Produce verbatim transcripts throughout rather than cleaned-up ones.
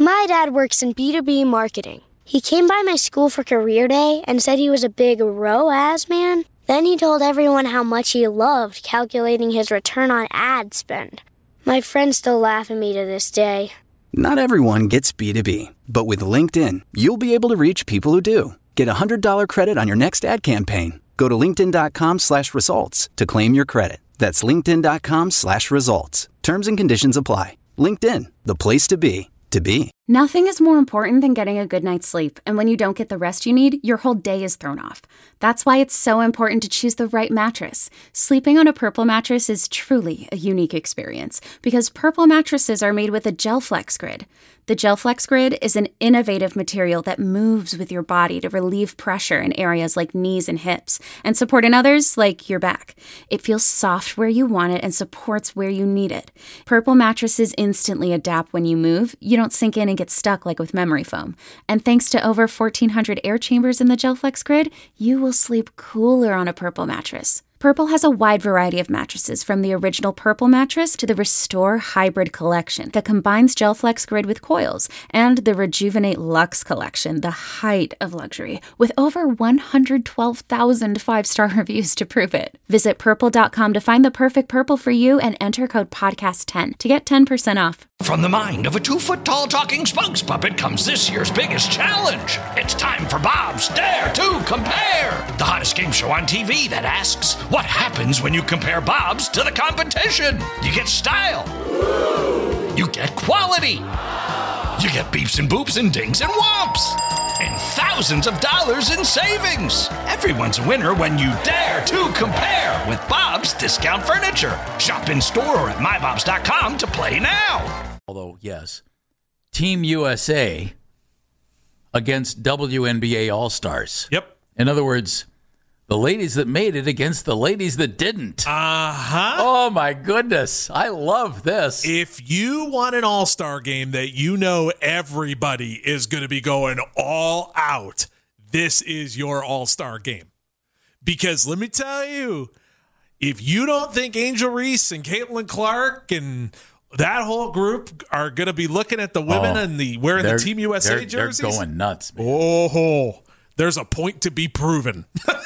My dad works in B two B marketing. He came by my school for career day and said he was a big R O A S man. Then he told everyone how much he loved calculating his return on ad spend. My friends still laugh at me to this day. Not everyone gets B two B, but with LinkedIn, you'll be able to reach people who do. Get a one hundred dollars credit on your next ad campaign. Go to linkedin.com slash results to claim your credit. That's linkedin.com slash results. Terms and conditions apply. LinkedIn, the place to be, to be. Nothing is more important than getting a good night's sleep, and when you don't get the rest you need, your whole day is thrown off. That's why it's so important to choose the right mattress. Sleeping on a Purple mattress is truly a unique experience, because Purple mattresses are made with a GelFlex Grid. The GelFlex Grid is an innovative material that moves with your body to relieve pressure in areas like knees and hips, and support in others like your back. It feels soft where you want it and supports where you need it. Purple mattresses instantly adapt when you move. You don't sink in and get stuck like with memory foam. And thanks to over fourteen hundred air chambers in the GelFlex Grid, you will sleep cooler on a Purple mattress. Purple has a wide variety of mattresses, from the original Purple mattress to the Restore Hybrid collection that combines GelFlex Grid with coils, and the Rejuvenate Luxe collection, the height of luxury, with over one hundred twelve thousand five-star reviews to prove it. Visit purple dot com to find the perfect Purple for you and enter code podcast ten to get ten percent off. From the mind of a two-foot-tall talking spokes puppet comes this year's biggest challenge. It's time for Bob's Dare to Compare, the hottest game show on T V that asks, what happens when you compare Bob's to the competition? You get style. You get quality. You get beeps and boops and dings and whomps. And thousands of dollars in savings. Everyone's a winner when you dare to compare with Bob's Discount Furniture. Shop in store or at my bobs dot com to play now. Although, yes, Team U S A against W N B A All-Stars. Yep. In other words, the ladies that made it against the ladies that didn't. Uh-huh. Oh, my goodness. I love this. If you want an all-star game that you know everybody is going to be going all out, this is your all-star game. Because let me tell you, if you don't think Angel Reese and Caitlin Clark and that whole group are going to be looking at the women oh, and the wearing the Team U S A they're, jerseys, they're going nuts, man. Oh, there's a point to be proven.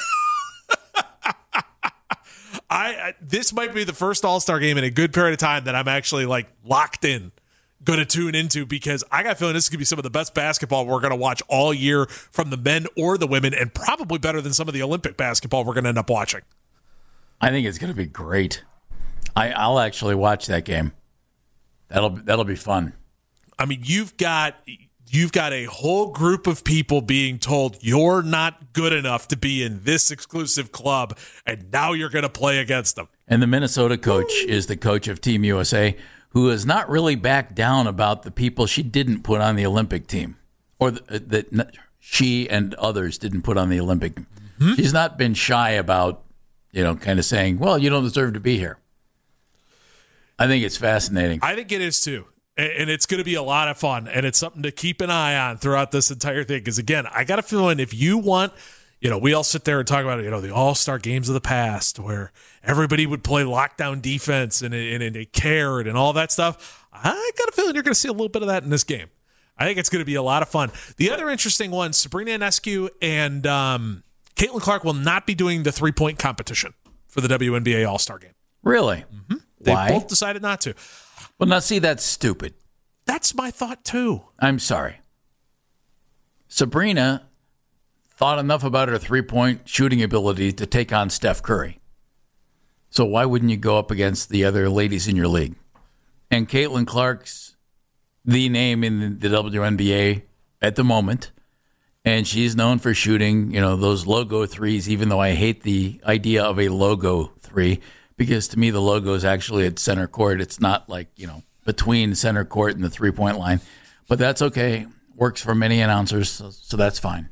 I, I this might be the first All-Star game in a good period of time that I'm actually like locked in, going to tune into, because I got a feeling this is going to be some of the best basketball we're going to watch all year from the men or the women, and probably better than some of the Olympic basketball we're going to end up watching. I think it's going to be great. I, I'll actually watch that game. That'll that'll be fun. I mean, you've got you've got a whole group of people being told you're not good enough to be in this exclusive club, and now you're going to play against them. And the Minnesota coach is the coach of Team U S A, who has not really backed down about the people she didn't put on the Olympic team, or that she and others didn't put on the Olympic. Mm-hmm. She's not been shy about, you know, kind of saying, well, you don't deserve to be here. I think it's fascinating. I think it is too. And it's going to be a lot of fun. And it's something to keep an eye on throughout this entire thing. Because, again, I got a feeling if you want, you know, we all sit there and talk about, you know, the all-star games of the past where everybody would play lockdown defense and, and, and they cared and all that stuff. I got a feeling you're going to see a little bit of that in this game. I think it's going to be a lot of fun. The other interesting one, Sabrina Ionescu and um, Caitlin Clark will not be doing the three-point competition for the W N B A All-Star game. Really? Mm-hmm. They Why? both decided not to. Well, now, see, that's stupid. That's my thought, too. I'm sorry. Sabrina thought enough about her three-point shooting ability to take on Steph Curry. So why wouldn't you go up against the other ladies in your league? And Caitlin Clark's the name in the W N B A at the moment, and she's known for shooting, you know, those logo threes, even though I hate the idea of a logo three, because to me the logo is actually at center court. It's not like, you know, between center court and the three-point line. But that's okay. Works for many announcers, so, so that's fine.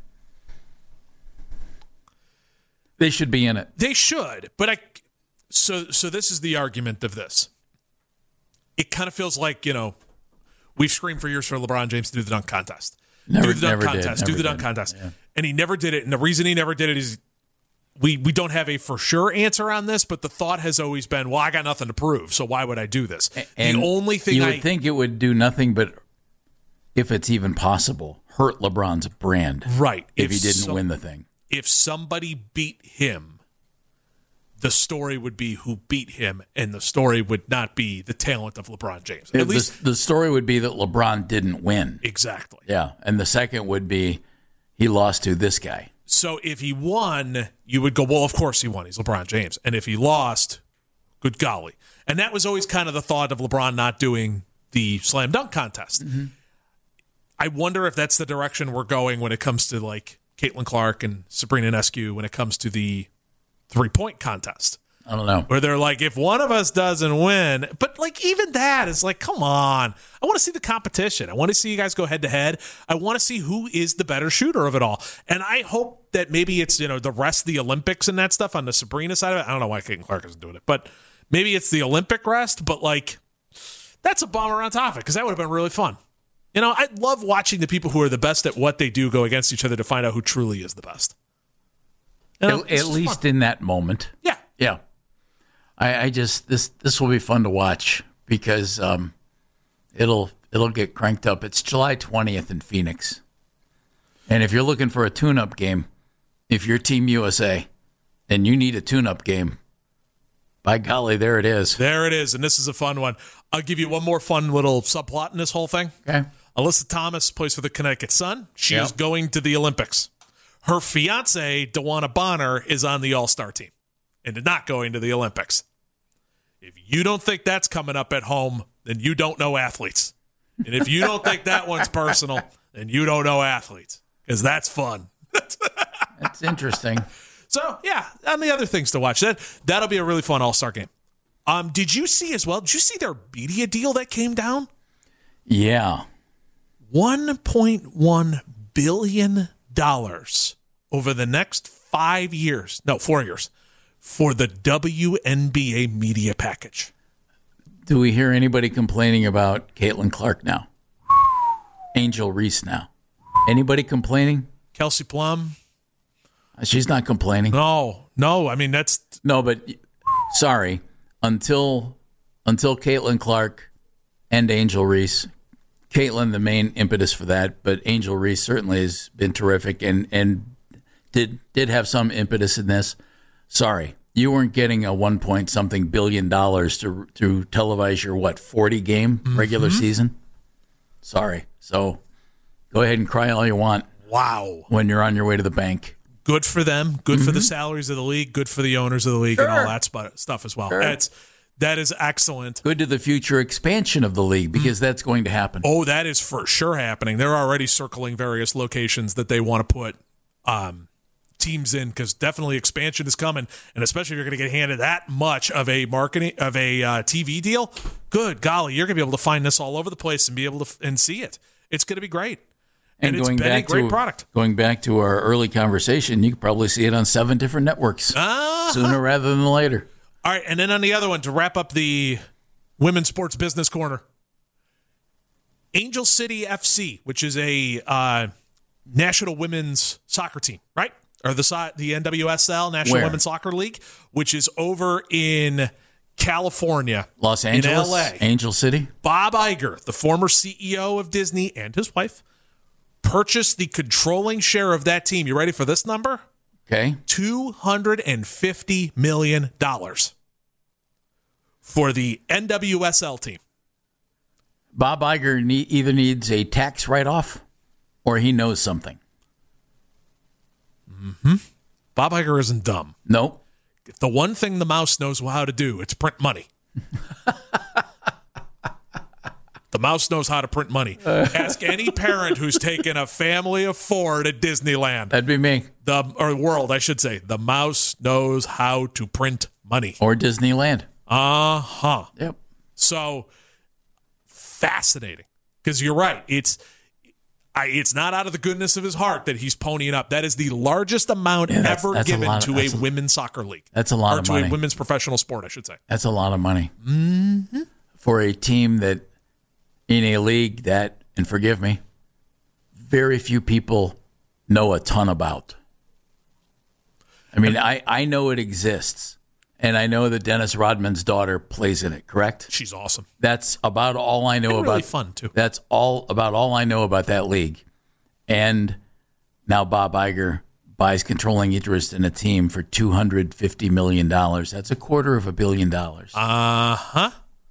They should be in it. They should, but I. So, so this is the argument of this. It kind of feels like, you know, we've screamed for years for LeBron James to do the dunk contest. Never, do the dunk never contest. Did, do the dunk did. contest. Yeah. And he never did it. And the reason he never did it is we we don't have a for sure answer on this, but the thought has always been, well, I got nothing to prove, so why would I do this? And the only thing you I would think it would do nothing but if it's even possible, hurt LeBron's brand. Right. If, if he didn't so, win the thing. If somebody beat him, the story would be who beat him, and the story would not be the talent of LeBron James. At At least the, the story would be that LeBron didn't win. Exactly. Yeah. And the second would be he lost to this guy. So if he won, you would go, well, of course he won. He's LeBron James. And if he lost, good golly. And that was always kind of the thought of LeBron not doing the slam dunk contest. Mm-hmm. I wonder if that's the direction we're going when it comes to like Caitlin Clark and Sabrina Ionescu when it comes to the three-point contest. I don't know. Where they're like, if one of us doesn't win, but like even that is like, come on. I want to see the competition. I want to see you guys go head to head. I want to see who is the better shooter of it all. And I hope that maybe it's, you know, the rest of the Olympics and that stuff on the Sabrina side of it. I don't know why Caitlin Clark isn't doing it, but maybe it's the Olympic rest. But like, that's a bummer on top of it because that would have been really fun. You know, I love watching the people who are the best at what they do go against each other to find out who truly is the best. You know, at at least fun. In that moment. Yeah. Yeah. I, I just this this will be fun to watch because um, it'll it'll get cranked up. It's July twentieth in Phoenix, and if you're looking for a tune-up game, if you're Team U S A, and you need a tune-up game, by golly, there it is. There it is, and this is a fun one. I'll give you one more fun little subplot in this whole thing. Okay. Alyssa Thomas plays for the Connecticut Sun. She yep. is going to the Olympics. Her fiance, DeWanna Bonner, is on the All-Star team and not going to the Olympics. If you don't think that's coming up at home, then you don't know athletes. And if you don't think that one's personal, then you don't know athletes because that's fun. That's interesting. So, yeah, and the other things to watch. That, that'll be a really fun All-Star game. Um, did you see as well, did you see their media deal that came down? Yeah. one point one billion dollars over the next five years. No, four years. For the W N B A media package. Do we hear anybody complaining about Caitlin Clark now? Angel Reese now? Anybody complaining? Kelsey Plum? She's not complaining. No, no. I mean, that's... No, but sorry. Until until Caitlin Clark and Angel Reese, Caitlin the main impetus for that, but Angel Reese certainly has been terrific and, and did did have some impetus in this. Sorry, you weren't getting a one point something billion dollars to to televise your what forty game mm-hmm. regular season. Sorry, so go ahead and cry all you want. Wow, when you're on your way to the bank. Good for them. Good mm-hmm. for the salaries of the league. Good for the owners of the league sure. and all that sp- stuff as well. Sure. That's that is excellent. Good to the future expansion of the league because mm-hmm. that's going to happen. Oh, that is for sure happening. They're already circling various locations that they want to put um, teams in because definitely expansion is coming, and especially if you're going to get handed that much of a marketing of a uh, T V deal. Good golly, you're going to be able to find this all over the place and be able to f- and see it. It's going to be great. And, and going it's been back a great to, product. Going back to our early conversation, you could probably see it on seven different networks uh-huh. sooner rather than later. All right, and then on the other one, to wrap up the Women's Sports Business Corner, Angel City F C, which is a uh, national women's soccer team, right? Or the the N W S L, National Where? Women's Soccer League, which is over in California. Los Angeles? In L A. Angel City? Bob Iger, the former C E O of Disney and his wife, purchased the controlling share of that team. You ready for this number? Okay. two hundred fifty million dollars for the N W S L team. Bob Iger ne- either needs a tax write-off or he knows something. Mm-hmm. Bob Iger isn't dumb. No. If the one thing the mouse knows how to do, it's print money. The mouse knows how to print money. Ask any parent who's taken a family of four to Disneyland. That'd be me. The or world, I should say. The mouse knows how to print money. Or Disneyland. Uh-huh. Yep. So, fascinating. Because you're right. It's I, it's not out of the goodness of his heart that he's ponying up. That is the largest amount yeah, that's, ever that's given a of, to a, a women's soccer league. That's a lot or of to money. a women's professional sport, I should say. That's a lot of money. Mm-hmm. For a team that, in a league that, and forgive me, very few people know a ton about. I mean, I, I know it exists, And I know that Dennis Rodman's daughter plays in it, correct? She's awesome. That's about all I know and about. Really fun too. That's all about all I know about that league. And now Bob Iger buys controlling interest in a team for two hundred fifty million dollars. That's a quarter of a billion dollars. Uh huh.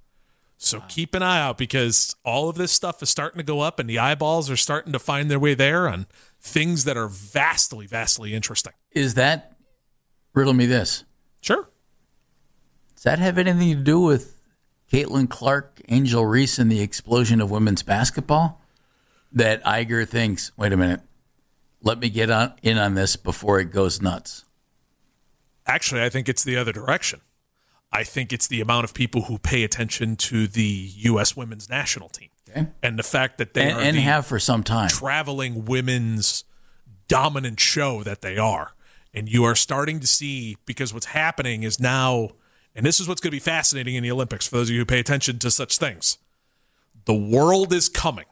So keep an eye out because all of this stuff is starting to go up, and the eyeballs are starting to find their way there on things that are vastly, vastly interesting. Is that riddle me this? Sure. Does that have anything to do with Caitlin Clark, Angel Reese, and the explosion of women's basketball? That Iger thinks, wait a minute, let me get on in on this before it goes nuts. Actually, I think it's the other direction. I think it's the amount of people who pay attention to the U S women's national team. Okay. And the fact that they and, are and the have for some time traveling women's dominant show that they are. And you are starting to see, because what's happening is now, and this is what's going to be fascinating in the Olympics for those of you who pay attention to such things. The world is coming.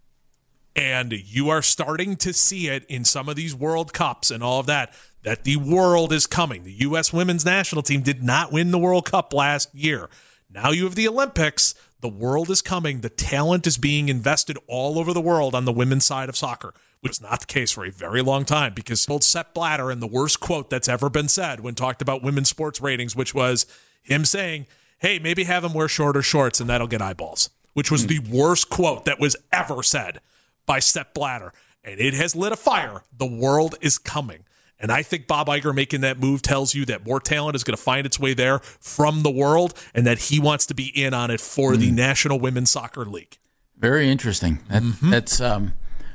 And you are starting to see it in some of these World Cups and all of that, that the world is coming. The U S women's national team did not win the World Cup last year. Now you have the Olympics. The world is coming. The talent is being invested all over the world on the women's side of soccer, which was not the case for a very long time because old Sepp Blatter, and the worst quote that's ever been said when talked about women's sports ratings, which was him saying, hey, maybe have them wear shorter shorts and that'll get eyeballs, which was the worst quote that was ever said by Sepp Blatter. And it has lit a fire. The world is coming. And I think Bob Iger making that move tells you that more talent is going to find its way there from the world and that he wants to be in on it for mm. the National Women's Soccer League. Very interesting. That, mm-hmm. That's um,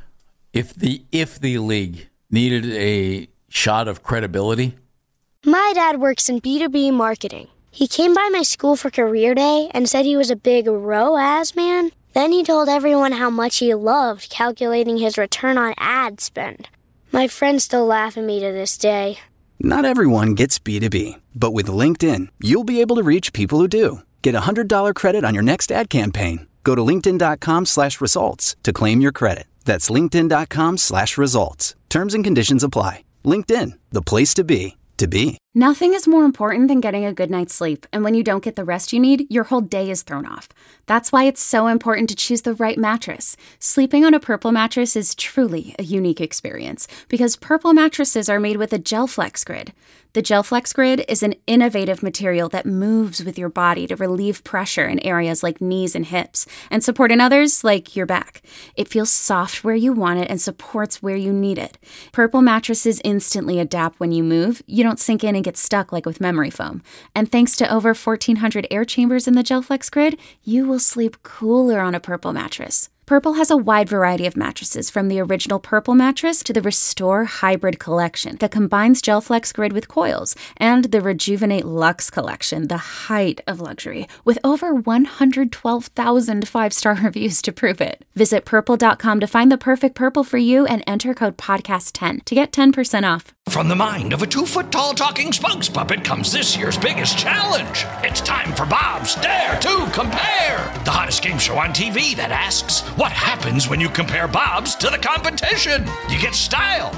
if the if the league needed a shot of credibility. My dad works in B two B marketing. He came by my school for career day and said he was a big R O A S man. Then he told everyone how much he loved calculating his return on ad spend. My friends still laugh at me to this day. Not everyone gets B two B, but with LinkedIn, you'll be able to reach people who do. Get a one hundred dollars credit on your next ad campaign. Go to linkedin.com slash results to claim your credit. That's linkedin.com slash results. Terms and conditions apply. LinkedIn, the place to be, to be. Nothing is more important than getting a good night's sleep, and when you don't get the rest you need, your whole day is thrown off. That's why it's so important to choose the right mattress. Sleeping on a Purple mattress is truly a unique experience because Purple mattresses are made with a GelFlex Grid. The GelFlex Grid is an innovative material that moves with your body to relieve pressure in areas like knees and hips and support in others like your back. It feels soft where you want it and supports where you need it. Purple mattresses instantly adapt when you move. You don't sink in and get stuck like with memory foam. And thanks to over fourteen hundred air chambers in the GelFlex Grid, you will sleep cooler on a Purple mattress. Purple has a wide variety of mattresses, from the original Purple mattress to the Restore Hybrid collection that combines GelFlex Grid with coils, and the Rejuvenate Luxe collection, the height of luxury, with over one hundred twelve thousand five-star reviews to prove it. Visit purple dot com to find the perfect Purple for you and enter code podcast ten to get ten percent off. From the mind of a two-foot-tall talking spokes puppet comes this year's biggest challenge. It's time for Bob's Dare to Compare, the hottest game show on T V that asks, what happens when you compare Bob's to the competition? You get style.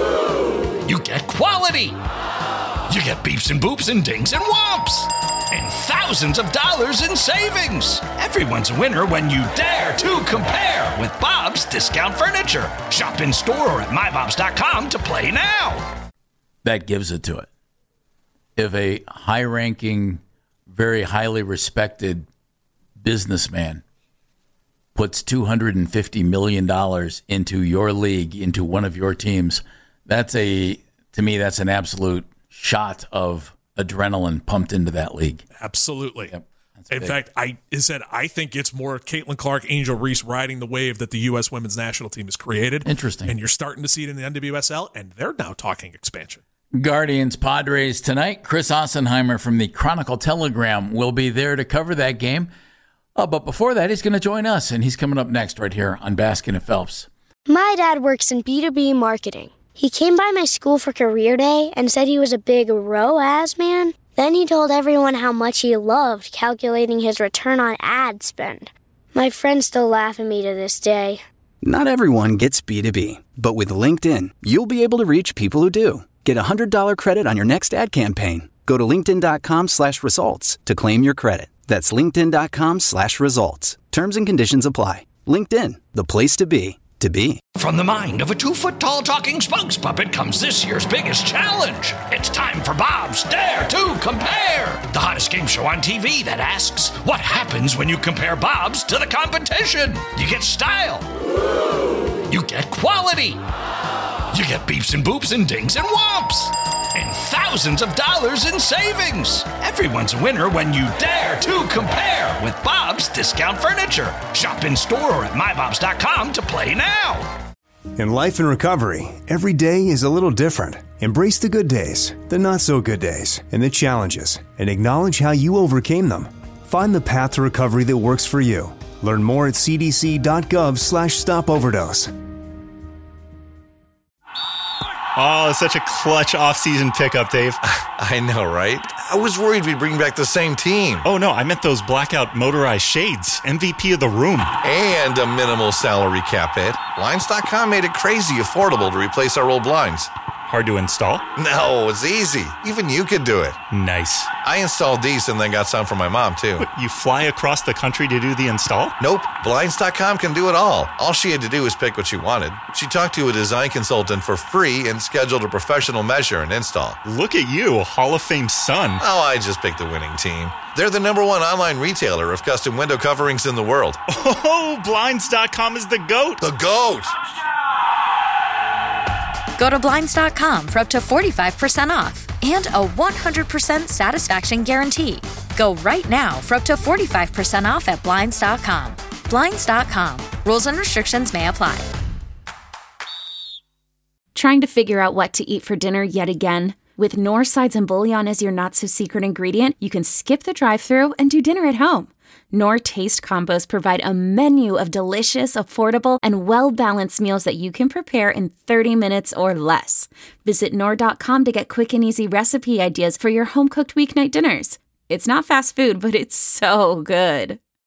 You get quality. You get beeps and boops and dings and whomps. And thousands of dollars in savings. Everyone's a winner when you dare to compare with Bob's Discount Furniture. Shop in store or at my bobs dot com to play now. That gives it to it. If a high-ranking, very highly respected businessman puts two hundred fifty million dollars into your league, into one of your teams, that's a, to me, that's an absolute shot of adrenaline pumped into that league. Absolutely. Yep, in big. fact, I said I think it's more Caitlin Clark, Angel Reese riding the wave that the U S women's national team has created. Interesting. And you're starting to see it in the N W S L, and they're now talking expansion. Guardians Padres tonight. Chris Ossenheimer from the Chronicle Telegram will be there to cover that game. Uh, but before that, he's going to join us, and he's coming up next right here on Baskin and Phelps. My dad works in B two B marketing. He came by my school for career day and said he was a big R O A S man. Then he told everyone how much he loved calculating his return on ad spend. My friends still laugh at me to this day. Not everyone gets B two B, but with LinkedIn, you'll be able to reach people who do. Get a one hundred dollars credit on your next ad campaign. Go to linkedin.com slash results to claim your credit. That's linkedin.com slash results. Terms and conditions apply. LinkedIn, the place to be, to be. From the mind of a two-foot-tall talking spokes puppet comes this year's biggest challenge. It's time for Bob's Dare to Compare, the hottest game show on T V that asks, what happens when you compare Bob's to the competition? You get style. You get quality. You get beeps and boops and dings and whomps. And thousands of dollars in savings. Everyone's a winner when you dare to compare with Bob's Discount Furniture. Shop in store or at my bobs dot com to play now. In life and recovery, every day is a little different. Embrace the good days, the not so good days, and the challenges, and acknowledge how you overcame them. Find the path to recovery that works for you. Learn more at c d c dot gov slash stop overdose. Oh, such a clutch off-season pickup, Dave. I know, right? I was worried we'd bring back the same team. Oh, no, I meant those blackout motorized shades. M V P of the room. And a minimal salary cap hit. Blinds dot com made it crazy affordable to replace our old blinds. Hard to install? No, it's easy. Even you could do it. Nice. I installed these and then got some for my mom, too. But you fly across the country to do the install? Nope. Blinds dot com can do it all. All she had to do was pick what she wanted. She talked to a design consultant for free and scheduled a professional measure and install. Look at you, Hall of Fame son. Oh, I just picked the winning team. They're the number one online retailer of custom window coverings in the world. Oh, Blinds dot com is the GOAT. The GOAT! Go to Blinds dot com for up to forty-five percent off and a one hundred percent satisfaction guarantee. Go right now for up to forty-five percent off at Blinds dot com. Blinds dot com. Rules and restrictions may apply. Trying to figure out what to eat for dinner yet again? With Knorr sides and bouillon as your not-so-secret ingredient, you can skip the drive-thru and do dinner at home. Knorr Taste Combos provide a menu of delicious, affordable, and well-balanced meals that you can prepare in thirty minutes or less. Visit Knorr dot com to get quick and easy recipe ideas for your home-cooked weeknight dinners. It's not fast food, but it's so good.